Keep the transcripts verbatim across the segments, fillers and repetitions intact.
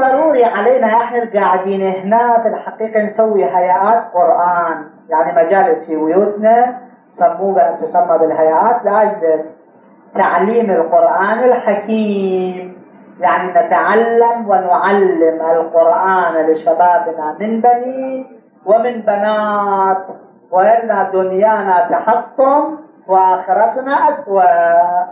ضروري علينا احنا القاعدين هنا في الحقيقة نسوي هيئات قرآن، يعني مجالس في بيوتنا سموها تسمى بالهيئات لأجل تعليم القرآن الحكيم، يعني نتعلم ونعلم القرآن لشبابنا من بنين ومن بنات، وإن دنيانا تحطم وآخرتنا أسوأ.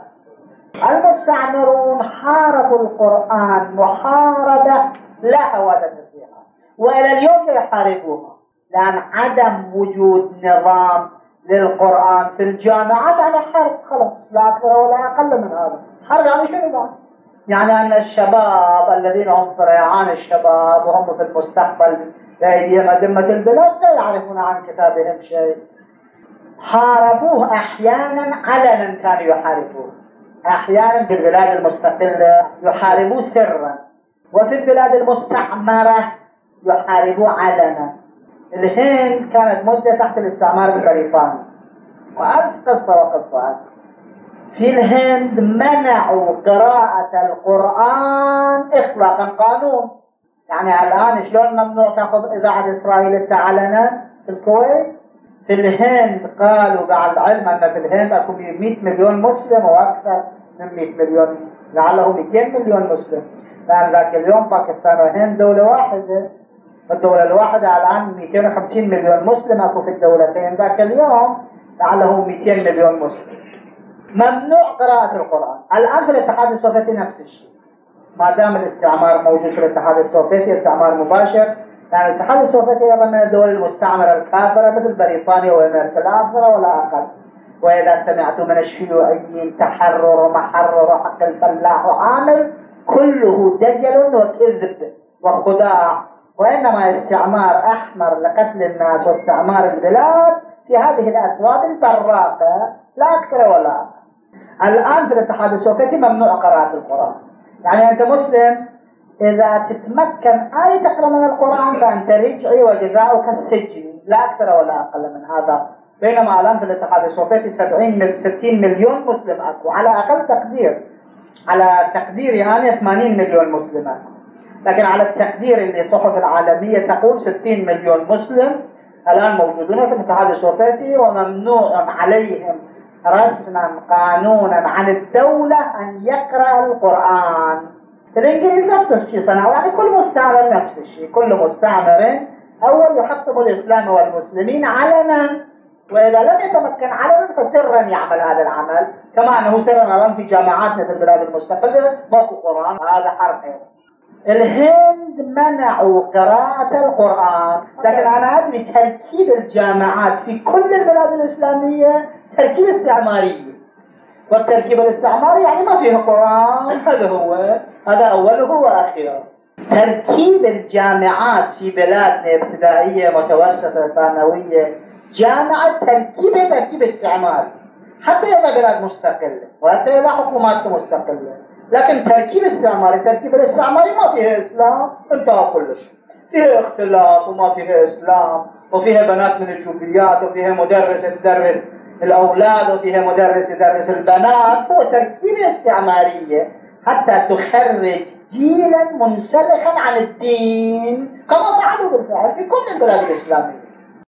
المستعمرون حاربوا القرآن محاربة لا هوادة فيها، وإلى اليوم يحاربوها، لأن عدم وجود نظام للقرآن في الجامعات على حرب، خلص لا أكثر ولا أقل من هذا. حرب يعني شنو بعد؟ يعني أن الشباب الذين هم في ريعان الشباب وهم في المستقبل بأيديهم أزمة البلاد لا يعرفون عن كتابهم شيء. حاربوه أحيانا علنا، كانوا يحاربوه أحيانا في البلاد المستقلة يحاربوه سرا، وفي البلاد المستعمرة يحاربوه علنا. الهند كانت مدة تحت الاستعمار البريطاني، وألف قصة وقصة. في الهند منعوا قراءة القرآن إطلاقا، قانون. يعني الآن شلون ممنوع تأخذ إذاعة إسرائيل التعلنة في الكويت؟ في الهند قالوا بعد العلم أن في الهند أكو مئة مليون مسلم وأكثر من مئة مليون، لعله مئتين مليون مسلم، لأن ذاك اليوم باكستان والهند دولة واحدة. الدولة الواحدة الآن مئتين وخمسين مليون مسلم أكو في الدولتين، ذاك اليوم لعله مئتين مليون مسلم. ممنوع قراءة القرآن. الآن في الاتحاد السوفيتي نفس الشيء، ما دام الاستعمار موجود في الاتحاد السوفيتي، استعمار مباشر، يعني الاتحاد السوفيتي يظل من الدول المستعمرة الكافرة مثل بريطانيا وأمريكا، لا أكثر ولا أقل. وإذا سمعتم من الشيوعيين تحرر ومحرر وحق الفلاح وعامل، كله دجل وكذب وخداع، وإنما استعمار أحمر لقتل الناس واستعمار البلاد في هذه الأثواب البراقة، لا أكثر ولا أقل. الآن في الاتحاد السوفيتي ممنوع قراءة القرآن، يعني أنت مسلم إذا تتمكن آية تقرأ من القرآن فأنت رجعي وجزاؤك السجن، لا أكثر ولا أقل من هذا. بينما الآن في الاتحاد السوفيتي سبعين ستين مليون مسلم أكو، على أقل تقدير، على تقدير يعني ثمانين مليون مسلم أكو، لكن على التقدير اللي الصحف العالمية تقول ستين مليون مسلم الآن موجودون في الاتحاد السوفيتي، وممنوع عليهم رسما قانونا عن الدولة أن يقرأ القرآن. الإنجليز نفس الشيء صنعوا، يعني كل مستعمر نفس الشيء، كل مستعمر أول يحطم الإسلام والمسلمين علنا، وإذا لم يتمكن علنا فسرا يعمل هذا العمل، كما أنه سرا الآن في جامعاتنا في البلاد المستقلة ماكو قرآن، هذا حرب. الهند منعوا قراءة القرآن، لكن أنا أدري تركيب الجامعات في كل البلاد الإسلامية تركيب استعماري، والتركيب الاستعماري يعني ما فيه قرآن، هذا هو، هذا أوله وآخره. تركيب الجامعات في بلادنا ابتدائية متوسطة ثانوية جامعة تركيب تركيب استعماري، حتى إذا بلاد مستقلة وحتى إذا حكومات مستقلة، لكن تركيب استعماري، تركيب الاستعماري ما فيه إسلام، انتهى كل شيء، فيه اختلاط وما فيه إسلام، وفيها بنات من الجوبيات، وفيها مدرس يدرس الأولاد، وفيها مدرس يدرس البنات. هو تركيب استعمارية حتى تخرج جيلا منسلخا عن الدين، كما فعلوا بالفعل في كل البلاد الإسلامية.